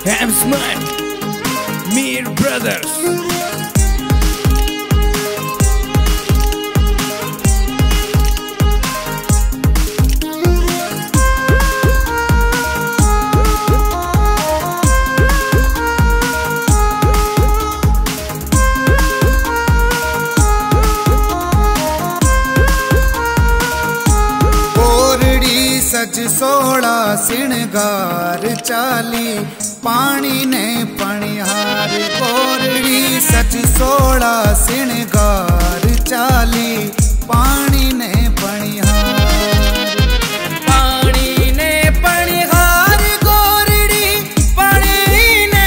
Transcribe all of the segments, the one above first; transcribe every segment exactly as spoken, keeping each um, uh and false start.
M Smart, Mir Brothers. सज सोड़ा सिणगार चाली पानी ने पणिहार कोरड़ी सज सोड़ा सिणगार चाली पानी ने पणिहार पानी ने पणिहार गोरड़ी पानी ने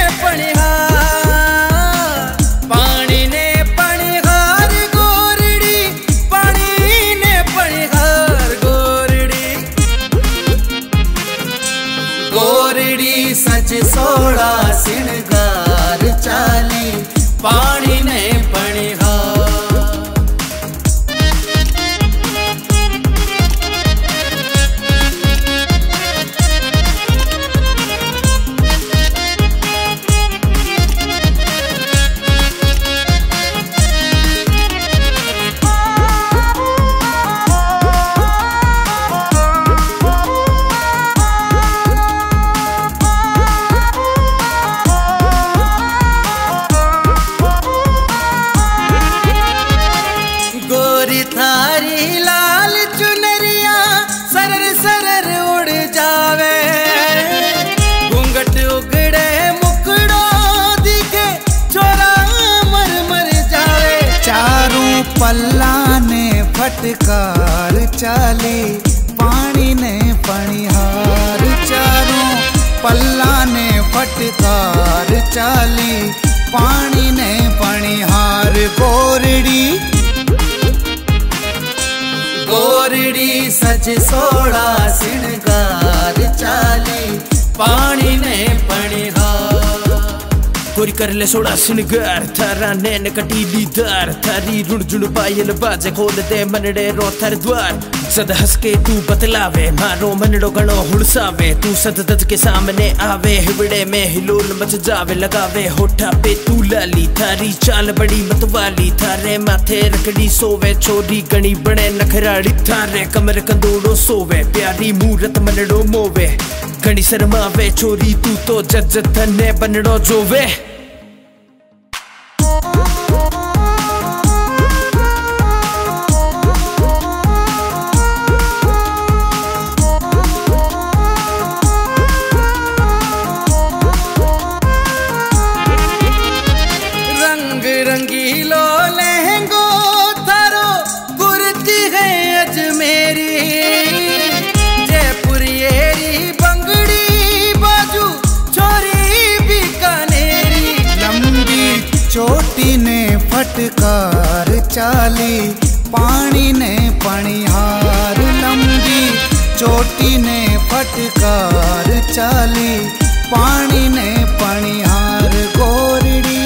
पणिहार पानी ने पणिहार गोरड़ी पानी ने पणिहार गोरड़ी सच सोड़ा सिणगार चाली पानी ने पणिहार थारी लाल चुनरिया सरर सरर उड़ जावे घूंघट उगड़े मुकड़ो दिखे छोरा मर मर जावे चारों पल्ला ने फटकार चाली पानी ने पणिहार चारों पल्ला ने फटकार चाली पानी ने पणिहार गोरड़ी गोरड़ी सज सोड़ा सिणगार चाली पानी ने पणिहार गोरी कर ले सोड़ा सिणगार थारा नैन कटीली दार थारी रुणझुण पायल बाजे खोल दे मनड़े रो थर द्वार सद हंस के तू बतलावे मारो मनड़ो गणो हुड़सावे तू सददत के सामने आवे हिबड़े में हिलोल मच जावे लगावे होठा पे तू लाली थारी चाल बड़ी मतवाली थारे माथे रकड़ी सोवे छोरी गणी बने नखराड़ी थारे कमर कंदोड़ो सोवे प्यारी मूरत मनड़ो मोवे गणी शर्मावे छोरी तू तो जज धने बनड़ो जोवे रंगीलो लहंगो थारो कुर्ती है अजमेरी जयपुरियेरी बंगड़ी बाजू छोरी बीकानेरी लंबी चोटी ने फटकार चाली पानी ने पणिहार लंबी चोटी ने फटकार चाली पानी ने पणिहार गोरड़ी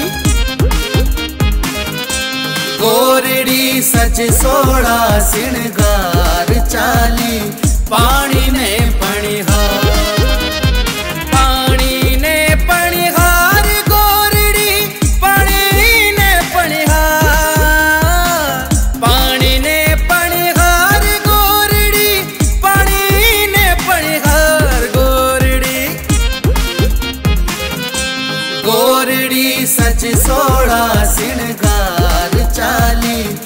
गोरड़ी सज सोड़ा सिणगार चाली पानी ने पणिहार पानी ने पणिहार गोरड़ी पानी ने पणिहार पानी ने पणिहार गोरड़ी पानी ने पणिहार गोरड़ी गोरड़ी सज सोड़ा सिणगार चाली